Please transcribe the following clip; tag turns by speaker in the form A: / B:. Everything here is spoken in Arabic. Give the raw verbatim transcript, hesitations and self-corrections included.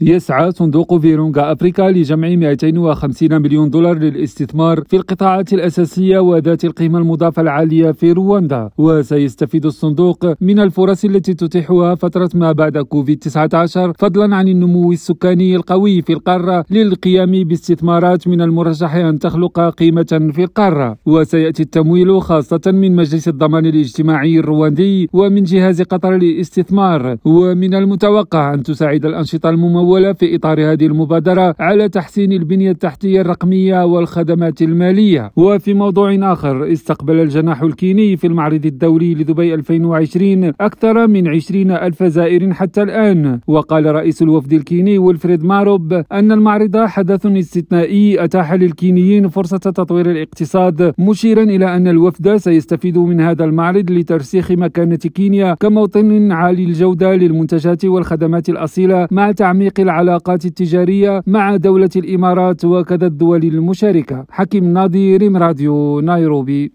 A: يسعى صندوق فيرونغا أفريكا لجمع مئتين وخمسين مليون دولار للاستثمار في القطاعات الأساسية وذات القيمة المضافة العالية في رواندا، وسيستفيد الصندوق من الفرص التي تتيحها فترة ما بعد كوفيد تسعة عشر، فضلا عن النمو السكاني القوي في القارة للقيام باستثمارات من المرشح أن تخلق قيمة في القارة. وسيأتي التمويل خاصة من مجلس الضمان الاجتماعي الرواندي ومن جهاز قطر للاستثمار، ومن المتوقع أن تساعد الأنشطة الممولة في إطار هذه المبادرة على تحسين البنية التحتية الرقمية والخدمات المالية. وفي موضوع آخر، استقبل الجناح الكيني في المعرض الدولي لدبي ألفين وعشرين أكثر من عشرين ألف زائر حتى الآن. وقال رئيس الوفد الكيني ويلفريد ماروب أن المعرض حدث استثنائي أتاح للكينيين فرصة تطوير الاقتصاد، مشيرا إلى أن الوفد سيستفيد من هذا المعرض لترسيخ مكانة كينيا كموطن عالي الجودة للمنتجات والخدمات الأصيلة، مع تعميق العلاقات التجارية مع دولة الإمارات وكذا الدول المشاركة. حكيم ناظر، راديو نيروبي.